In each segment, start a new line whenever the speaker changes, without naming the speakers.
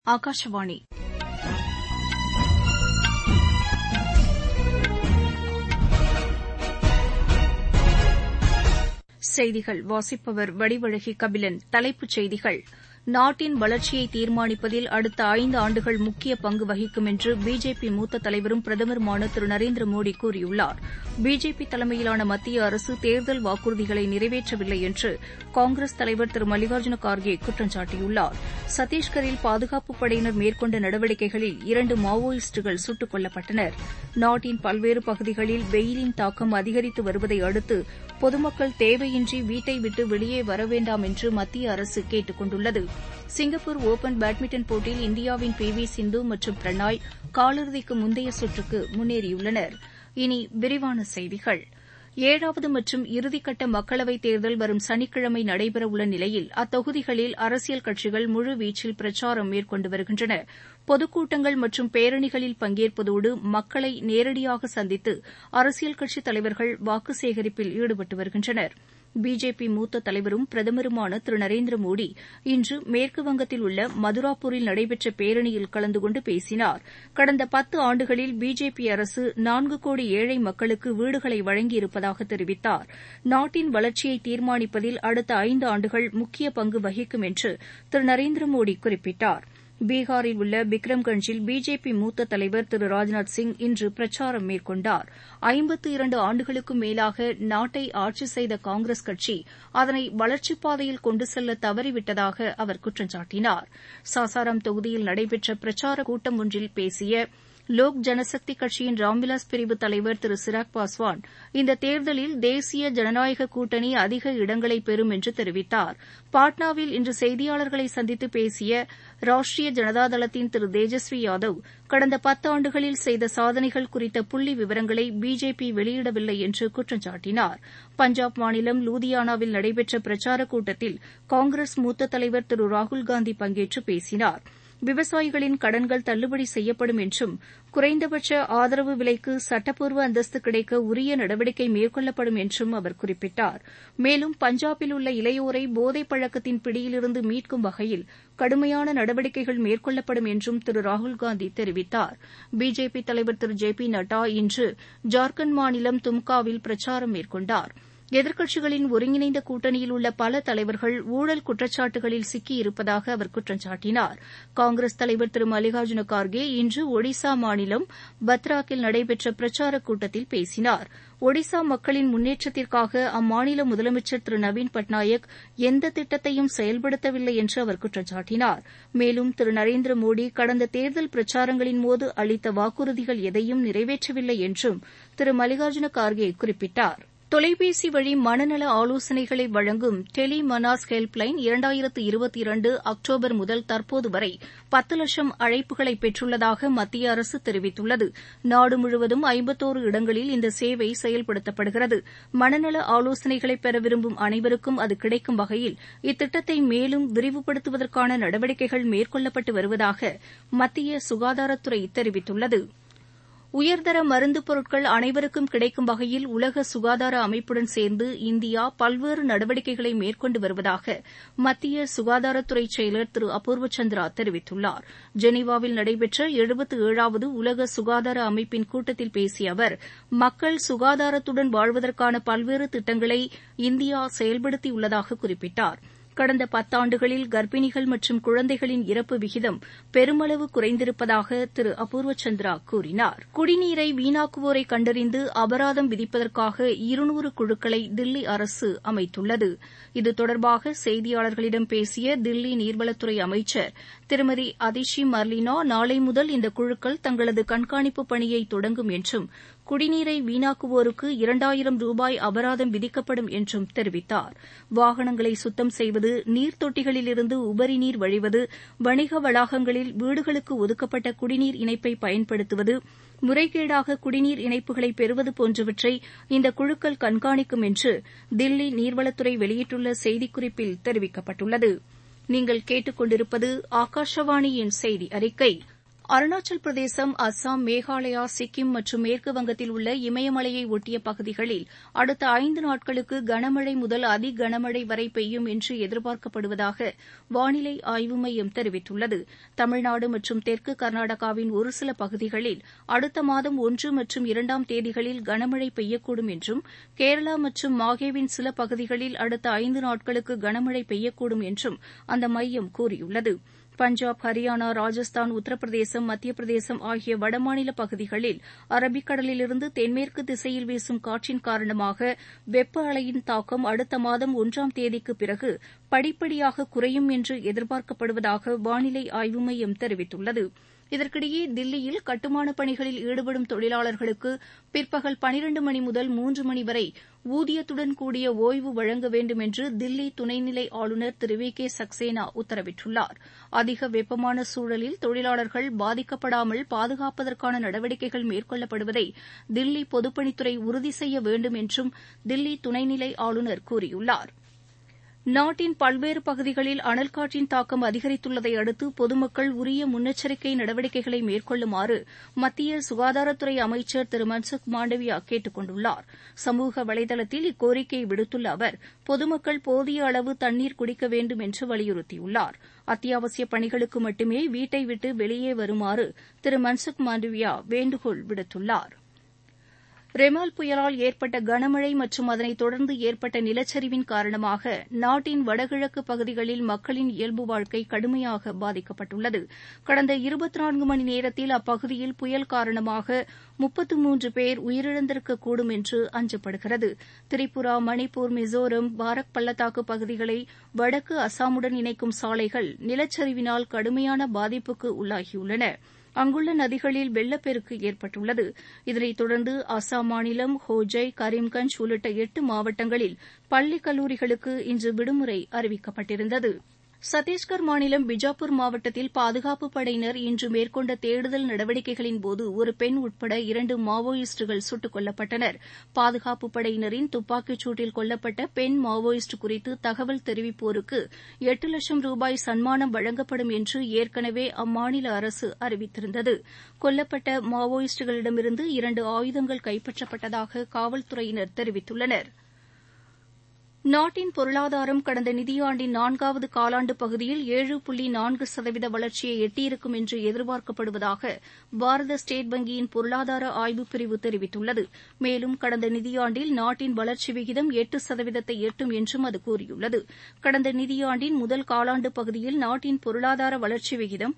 ஆகாஷவாணி செய்திகள் வாசிப்பவர் வடிவழகி கபிலன். தலைப்புச் செய்திகள்: நாட்டின் வளர்ச்சியை தீர்மானிப்பதில் அடுத்த 5 ஆண்டுகள் முக்கிய பங்கு வகிக்கும் என்று பிஜேபி மூத்த தலைவரும் பிரதமருமான திரு நரேந்திர மோடி கூறியுள்ளார். பிஜேபி தலைமையிலான மத்திய அரசு தேர்தல் வாக்குறுதிகளை நிறைவேற்றவில்லை என்று காங்கிரஸ் தலைவர் திரு மல்லிகார்ஜுன கார்கே குற்றம் சாட்டியுள்ளார். சத்தீஸ்கரில் பாதுகாப்புப் படையினர் மேற்கொண்ட நடவடிக்கைகளில் 2 மாவோயிஸ்டுகள் சுட்டுக் கொல்லப்பட்டனர். நாட்டின் பல்வேறு பகுதிகளில் வெயிலின் தாக்கம் அதிகரித்து வருவதை அடுத்து பொதுமக்கள் தேவையின்றி வீட்டை விட்டு வெளியே வர வேண்டாம் என்று மத்திய அரசு கேட்டுக் கொண்டுள்ளது. சிங்கப்பூர் ஒபன் பேட்மிண்டன் போட்டியில் இந்தியாவின் பி.வி. சிந்து மற்றும் பிரணாய் காலிறுதிக்கு முந்தைய சுற்றுக்கு முன்னேறியுள்ளனர். இனி விரிவான செய்திகள். 7வது மற்றும் இறுதிக்கட்ட மக்களவைத் தேர்தல் வரும் சனிக்கிழமை நடைபெறவுள்ள நிலையில் அத்தொகுதிகளில் அரசியல் கட்சிகள் முழுவீச்சில் பிரச்சாரம் மேற்கொண்டு வருகின்றன. பொதுக்கூட்டங்கள் மற்றும் பேரணிகளில் பங்கேற்பதோடு மக்களை நேரடியாக சந்தித்து அரசியல் கட்சித் தலைவர்கள் வாக்கு சேகரிப்பில் ஈடுபட்டு வருகின்றனர். பிஜேபி மூத்த தலைவரும் பிரதமருமான திரு நரேந்திர மோடி இன்று மேற்குவங்கத்தில் உள்ள மதுராப்பூரில் நடைபெற்ற பேரணியில் கலந்து கொண்டு பேசினார். கடந்த 10 ஆண்டுகளில் பிஜேபி அரசு 4 கோடி ஏழை மக்களுக்கு வீடுகளை வழங்கியிருப்பதாக தெரிவித்தார். நாட்டின் வளர்ச்சியை தீர்மானிப்பதில் அடுத்த 5 ஆண்டுகள் முக்கிய பங்கு வகிக்கும் என்று திரு நரேந்திர மோடி குறிப்பிட்டார். பீகாரில் உள்ள பிக்ரம்கஞ்சில் பிஜேபி மூத்த தலைவர் திரு ராஜ்நாத் சிங் இன்று பிரச்சாரம் மேற்கொண்டார். 52 ஆண்டுகளுக்கும் மேலாக நாட்டை ஆட்சி செய்த காங்கிரஸ் கட்சி அதனை வளர்ச்சிப் பாதையில் கொண்டு செல்ல தவறிவிட்டதாக அவர் குற்றம் சாட்டினார். சாசாராம் தொகுதியில் நடைபெற்ற பிரச்சாரக் கூட்டம் ஒன்றில் பேசிய லோக் ஜனசக்தி கட்சியின் ராம்விலாஸ் பிரிவு தலைவர் திரு சிராக் பாஸ்வான் இந்த தேர்தலில் தேசிய ஜனநாயக கூட்டணி அதிக இடங்களை பெறும் என்று தெரிவித்தார். பாட்னாவில் இன்று செய்தியாளர்களை சந்தித்து பேசிய ராஷ்டிரிய ஜனதாதளத்தின் திரு தேஜஸ்வி யாதவ் கடந்த 10 ஆண்டுகளில் செய்த சாதனைகள் குறித்த புள்ளி விவரங்களை பிஜேபி வெளியிடவில்லை என்று குற்றம் சாட்டினார். பஞ்சாப் மாநிலம் லூதியானாவில் நடைபெற்ற பிரச்சாரக் கூட்டத்தில் காங்கிரஸ் மூத்த தலைவர் திரு ராகுல்காந்தி பங்கேற்று பேசினார். விவசாயிகளின் கடன்கள் தள்ளுபடி செய்யப்படும் என்றும் குறைந்தபட்ச ஆதரவு விலைக்கு சட்டப்பூர்வ அந்தஸ்து கிடைக்க உரிய நடவடிக்கை மேற்கொள்ளப்படும் என்றும் அவர் குறிப்பிட்டார். மேலும் பஞ்சாபில் உள்ள இளையோரை போதைப் பழக்கத்தின் பிடியிலிருந்து மீட்கும் வகையில் கடுமையான நடவடிக்கைகள் மேற்கொள்ளப்படும் என்றும் திரு ராகுல்காந்தி தெரிவித்தார். பிஜேபி தலைவர் திரு ஜே பி நட்டா இன்று ஜார்க்கண்ட் மாநிலம் தும்காவில் பிரச்சாரம் மேற்கொண்டார். எதிர்க்கட்சிகளின் ஒருங்கிணைந்த கூட்டணியில் உள்ள பல தலைவர்கள் ஊழல் குற்றச்சாட்டுகளில் சிக்கியிருப்பதாக அவர் குற்றம் சாட்டினார். காங்கிரஸ் தலைவர் திரு மல்லிகார்ஜுன கார்கே இன்று ஒடிசா மாநிலம் பத்ராக்கில் நடைபெற்ற பிரச்சாரக் கூட்டத்தில் பேசினார். ஒடிசா மக்களின் முன்னேற்றத்திற்காக அம்மாநில முதலமைச்சர் திரு நவீன் பட்நாயக் எந்த திட்டத்தையும் செயல்படுத்தவில்லை என்று அவர் குற்றம் சாட்டினார். மேலும் திரு நரேந்திர மோடி கடந்த தேர்தல் பிரச்சாரங்களின்போது அளித்த வாக்குறுதிகள் எதையும் நிறைவேற்றவில்லை என்றும் திரு மல்லிகார்ஜுன கார்கே குறிப்பிட்டார். தொலைபேசி வழி மனநல ஆலோசனைகளை வழங்கும் டெலி மனாஸ் ஹெல்ப்லைன் 2022 அக்டோபர் முதல் தற்போது வரை 10 லட்சம் அழைப்புகளை பெற்றுள்ளதாக மத்திய அரசு தெரிவித்துள்ளது. நாடு முழுவதும் 51 இடங்களில் இந்த சேவை செயல்படுத்தப்படுகிறது. மனநல ஆலோசனைகளை பெற விரும்பும் அனைவருக்கும் அது கிடைக்கும் வகையில் இத்திட்டத்தை மேலும் விரிவுபடுத்துவதற்கான நடவடிக்கைகள் மேற்கொள்ளப்பட்டு வருவதாக மத்திய சுகாதாரத்துறை தெரிவித்துள்ளது. உயர்தர மருந்துப் பொருட்கள் அனைவருக்கும் கிடைக்கும் வகையில் உலக சுகாதார அமைப்புடன் சேர்ந்து இந்தியா பல்வேறு நடவடிக்கைகளை மேற்கொண்டு வருவதாக மத்திய சுகாதாரத்துறை செயலர் திரு அபூர்வ சந்திரா தெரிவித்துள்ளார். ஜெனீவாவில் நடைபெற்ற 77வது உலக சுகாதார அமைப்பின் கூட்டத்தில் பேசிய அவர் மக்கள் சுகாதாரத்துடன் வாழ்வதற்கான பல்வேறு திட்டங்களை இந்தியா செயல்படுத்தியுள்ளதாக குறிப்பிட்டார். கடந்த 10 ஆண்டுகளில் கர்ப்பிணிகள் மற்றும் குழந்தைகளின் இறப்பு விகிதம் பெருமளவு குறைந்திருப்பதாக திரு அபூர்வ சந்திரா கூறினார். குடிநீரை வீணாக்குவோரை கண்டறிந்து அபராதம் விதிப்பதற்காக 200 குழுக்களை தில்லி அரசு அமைத்துள்ளது. இது தொடர்பாக செய்தியாளர்களிடம் பேசிய தில்லி நீர்வளத்துறை அமைச்சர் திருமதி அதிஷி மர்லினா நாளை முதல் இந்த குழுக்கள் தங்களது கண்காணிப்பு பணியை தொடங்கும் என்றும் குடிநீரை வீணாக்குவோருக்கு 2000 ரூபாய் அபராதம் விதிக்கப்படும் என்றும் தெரிவித்தார். வாகனங்களை சுத்தம் செய்வது, நீர்த்தொட்டிகளிலிருந்து உபரி நீர் வழிவது, வணிக வளாகங்களில் வீடுகளுக்கு ஒதுக்கப்பட்ட குடிநீர் இணைப்பை பயன்படுத்துவது, முறைகேடாக குடிநீர் இணைப்புகளை பெறுவது போன்றவற்றை இந்த குழுக்கள் கண்காணிக்கும் என்று தில்லி நீர்வளத்துறை வெளியிட்டுள்ள செய்திக்குறிப்பில் தெரிவிக்கப்பட்டுள்ளது. நீங்கள் கேட்டுக் கொண்டிருப்பது ஆகாஷவாணியின் செய்தி அறிக்கை. அருணாச்சல் பிரதேசம், அஸ்ஸாம், மேகாலயா, சிக்கிம் மற்றும் மேற்குவங்கத்தில் உள்ள இமயமலையை ஒட்டிய பகுதிகளில் அடுத்த 5 நாட்களுக்கு கனமழை முதல் அதிகனமழை வரை பெய்யும் என்று எதிர்பார்க்கப்படுவதாக வானிலை ஆய்வு மையம் தெரிவித்துள்ளது. தமிழ்நாடு மற்றும் தெற்கு கர்நாடகாவின் ஒரு சில பகுதிகளில் அடுத்த மாதம் 1 மற்றும் 2ஆம் தேதிகளில் கனமழை பெய்யக்கூடும் என்றும், கேரளா மற்றும் மாஹேவின் சில பகுதிகளில் அடுத்த 5 நாட்களுக்கு கனமழை பெய்யக்கூடும் என்றும் அந்த மையம் கூறியுள்ளது. பஞ்சாப், ஹரியானா, ராஜஸ்தான், உத்தரப்பிரதேசம், மத்திய பிரதேசம் ஆகிய வடமாநில பகுதிகளில் அரபிக்கடலிலிருந்து தென்மேற்கு திசையில் வீசும் காற்றின் காரணமாக வெப்ப அலையின் தாக்கம் அடுத்த மாதம் 1ஆம் தேதிக்குப் பிறகு படிப்படியாக குறையும் என்று எதிர்பார்க்கப்படுவதாக வானிலை ஆய்வு மையம் தெரிவித்துள்ளது. இதற்கிடையே தில்லியில் கட்டுமானப் பணிகளில் ஈடுபடும் தொழிலாளர்களுக்கு பிற்பகல் 12 மணி முதல் 3 மணி வரை ஊதியத்துடன் கூடிய ஓய்வு வழங்க வேண்டும் என்று தில்லி துணைநிலை ஆளுநர் திரு வி.கே. சக்சேனா உத்தரவிட்டுள்ளார். அதிக வெப்பமான சூழலில் தொழிலாளர்கள் பாதிக்கப்படாமல் பாதுகாப்பதற்கான நடவடிக்கைகள் மேற்கொள்ளப்படுவதை தில்லி பொதுப்பணித்துறை உறுதி செய்ய வேண்டும் என்றும் தில்லி துணைநிலை ஆளுநர் கூறியுள்ளார். நாட்டின் பல்வேறு பகுதிகளில் அனல் காற்றின் தாக்கம் அதிகரித்துள்ளதை அடுத்து பொதுமக்கள் உரிய முன்னெச்சரிக்கை நடவடிக்கைகளை மேற்கொள்ளுமாறு மத்திய சுகாதாரத்துறை அமைச்சர் திரு மன்சுக் மாண்டவியா கேட்டுக் கொண்டுள்ளார். சமூக வலைதளத்தில் இக்கோரிக்கையை விடுத்துள்ள அவர் பொதுமக்கள் போதிய அளவு தண்ணீர் குடிக்க வேண்டும் என்று வலியுறுத்தியுள்ளார். அத்தியாவசிய பணிகளுக்கு மட்டுமே வீட்டை விட்டு வெளியே வருமாறு திரு மன்சுக் மாண்டவியா வேண்டுகோள் விடுத்துள்ளார். ரெமால் புயலால் ஏற்பட்ட கனமழை மற்றும் அதனைத் தொடர்ந்து ஏற்பட்ட நிலச்சரிவின் காரணமாக நாட்டின் வடகிழக்கு பகுதிகளில் மக்களின் இயல்பு வாழ்க்கை கடுமையாக பாதிக்கப்பட்டுள்ளது. கடந்த 24 மணி நேரத்தில் அப்பகுதியில் புயல் காரணமாக 33 பேர் உயிரிழந்திருக்கக்கூடும் என்று அஞ்சப்படுகிறது. திரிபுரா, மணிப்பூர், மிசோரம், பாரக் பள்ளத்தாக்கு பகுதிகளை வடக்கு அசாமுடன் இணைக்கும் சாலைகள் நிலச்சரிவினால் கடுமையான பாதிப்புக்கு உள்ளாகியுள்ளன. அங்குள்ள நதிகளில் வெள்ளப்பெருக்கு ஏற்பட்டுள்ளது. இதனைத் தொடர்ந்து அசாம் மாநிலம் ஹோஜை, கரீம்கஞ்ச் உள்ளிட்ட 8 மாவட்டங்களில் பள்ளி, கல்லூரிகளுக்கு இன்று விடுமுறை அறிவிக்கப்பட்டிருந்தது. சத்தீஸ்கர் மாநிலம் பிஜாப்பூர் மாவட்டத்தில் பாதுகாப்புப் படையினர் இன்று மேற்கொண்ட தேடுதல் நடவடிக்கைகளின்போது ஒரு பெண் உட்பட 2 மாவோயிஸ்டுகள் சுட்டுக் கொல்லப்பட்டனர். பாதுகாப்புப் படையினரின் துப்பாக்கிச் சூட்டில் கொல்லப்பட்ட பெண் மாவோயிஸ்ட் குறித்து தகவல் தெரிவிப்போருக்கு 8 லட்சம் ரூபாய் சன்மானம் வழங்கப்படும் என்று ஏற்கனவே அம்மாநில அரசு அறிவித்திருந்தது. கொல்லப்பட்ட மாவோயிஸ்டுகளிடமிருந்து 2 ஆயுதங்கள் கைப்பற்றப்பட்டதாக காவல்துறையினர் தெரிவித்துள்ளனா். நாட்டின் பொருளாதாரம் கடந்த நிதியாண்டின் 4வது காலாண்டு பகுதியில் 7.4% வளர்ச்சியை எட்டியிருக்கும் என்று எதிர்பார்க்கப்படுவதாக பாரத ஸ்டேட் வங்கியின் பொருளாதார ஆய்வுப் பிரிவு தெரிவித்துள்ளது. மேலும் கடந்த நிதியாண்டில் நாட்டின் வளர்ச்சி விகிதம் 8%-ஐ எட்டும் என்றும் அது கூறியுள்ளது. கடந்த நிதியாண்டின் முதல் காலாண்டு பகுதியில் நாட்டின் பொருளாதார வளர்ச்சி விகிதம்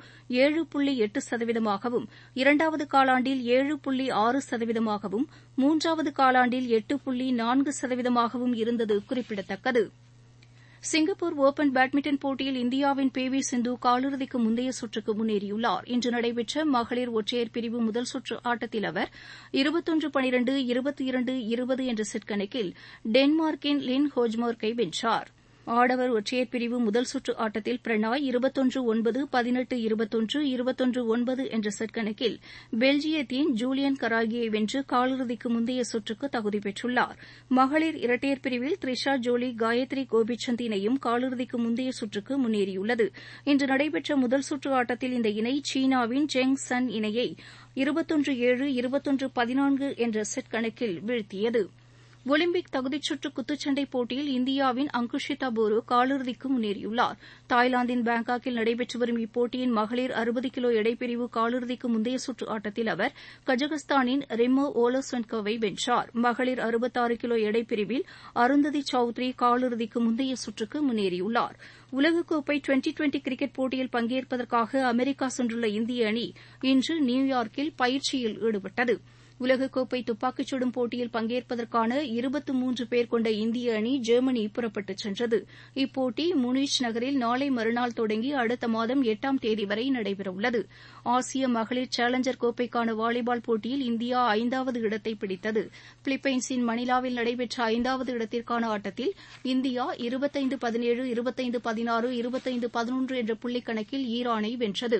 7.8%ஆகவும், 2வது காலாண்டில் 7.6%ஆகவும், 3வது காலாண்டில் 8.4%ஆகவும் இருந்தது குறிப்பிடத்தக்கது. சிங்கப்பூர் ஒபன் பேட்மிண்டன் போட்டியில் இந்தியாவின் பி.வி. சிந்து காலிறுதிக்கு முந்தைய சுற்றுக்கு முன்னேறியுள்ளார். இன்று நடைபெற்ற மகளிர் ஒற்றையர் பிரிவு முதல் சுற்று ஆட்டத்தில் அவர் 21-12, 22-20 என்ற செட் கணக்கில் டென்மார்க்கின் லின் ஹோஜ்மார்க்கை வென்றார். ஆடவர் ஒற்றையர் பிரிவு முதல் சுற்று ஆட்டத்தில் பிரணாய் 21-9, 18-21, 21-9 என்ற செட் கணக்கில் பெல்ஜியத்தின் ஜூலியன் கராகியை வென்று காலிறுதிக்கு முந்தைய சுற்றுக்கு தகுதி பெற்றுள்ளார். மகளிர் இரட்டையர் பிரிவில் த்ரிஷா ஜோலி, காயத்ரி கோபிசந்த் இணையும் காலிறுதிக்கு முந்தைய சுற்றுக்கு முன்னேறியுள்ளது. இன்று நடைபெற்ற முதல் சுற்று ஆட்டத்தில் இந்த இணை சீனாவின் ஜெங் சன் இணையை 21-7, 21-14 என்ற செட் கணக்கில் வீழ்த்தியது. ஒலிம்பிக் தகுதிச்சுற்று குத்துச்சண்டை போட்டியில் இந்தியாவின் அங்குஷிதா போரோ காலிறுதிக்கு முன்னேறியுள்ளார். தாய்லாந்தின் பாங்காக்கில் நடைபெற்று வரும் இப்போட்டியின் மகளிர் 60 கிலோ எடைப்பிரிவு காலிறுதிக்கு முந்தைய சுற்று ஆட்டத்தில் அவர் கஜகஸ்தானின் ரிம்மோ ஓலோஸ்வென்கோவை வென்றார். மகளிர் 66 கிலோ எடைப்பிரிவில் அருந்ததி சௌத்ரி காலிறுதிக்கு முந்தைய சுற்றுக்கு முன்னேறியுள்ளார். உலகக்கோப்பை டுவெண்டி கிரிக்கெட் போட்டியில் பங்கேற்பதற்காக அமெரிக்கா சென்றுள்ள இந்திய அணி இன்று நியூயார்க்கில் பயிற்சியில் ஈடுபட்டது. உலகக்கோப்பை துப்பாக்கிச் சுடும் போட்டியில் பங்கேற்பதற்கான 23 பேர் கொண்ட இந்திய அணி ஜெர்மனி புறப்பட்டுச் சென்றது. இப்போட்டி முனிச் நகரில் நாளை மறுநாள் தொடங்கி அடுத்த மாதம் 8ஆம் தேதி வரை நடைபெறவுள்ளது. ஆசிய மகளிர் சேலஞ்சர் கோப்பைக்கான வாலிபால் போட்டியில் இந்தியா 5வது இடத்தை பிடித்தது. பிலிப்பைன்ஸின் மணிலாவில் நடைபெற்ற 5வது இடத்திற்கான ஆட்டத்தில் இந்தியா 25-17, 25-16, 25-11 என்ற புள்ளிக் கணக்கில் ஈரானை வென்றது.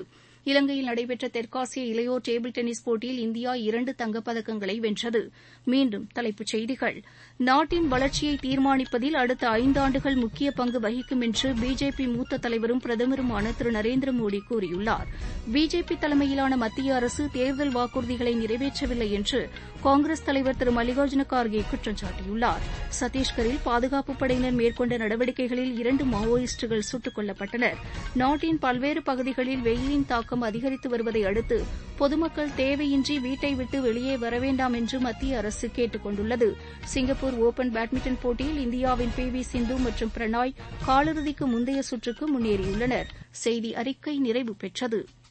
இலங்கையில் நடைபெற்ற தெற்காசிய இளையோர் டேபிள் டென்னிஸ் போட்டியில் இந்தியா 2 தங்கப்பதக்கங்களை வென்றது. மீண்டும் தலைப்புச் செய்திகள். நாட்டின் வளர்ச்சியை தீர்மானிப்பதில் அடுத்த 5 ஆண்டுகள் முக்கிய பங்கு வகிக்கும் என்று பிஜேபி மூத்த தலைவரும் பிரதமருமான திரு நரேந்திர மோடி கூறியுள்ளார். பிஜேபி தலைமையிலான மத்திய அரசு தேர்தல் வாக்குறுதிகளை நிறைவேற்றவில்லை என்று காங்கிரஸ் தலைவர் திரு மல்லிகார்ஜுன கார்கே குற்றம் சாட்டியுள்ளார். சத்தீஸ்கரில் பாதுகாப்புப் படையினர் மேற்கொண்ட நடவடிக்கைகளில் 2 மாவோயிஸ்டுகள் சுட்டுக் கொல்லப்பட்டனர். நாட்டின் பல்வேறு பகுதிகளில் வெயிலின் தாக்கம் அதிகரித்து வருவதை அடுத்து பொதுமக்கள் தேவையின்றி வீட்டை விட்டு வெளியே வர வேண்டாம் என்று மத்திய அரசு கேட்டுக் கொண்டுள்ளது. சிங்கப்பூர் ஒபன் பேட்மிண்டன் போட்டியில் இந்தியாவின் பி.வி. சிந்து மற்றும் பிரணாய் காலிறுதிக்கு முந்தைய சுற்றுக்கு முன்னேறியுள்ளனர். செய்தி அறிக்கை நிறைவு பெற்றது.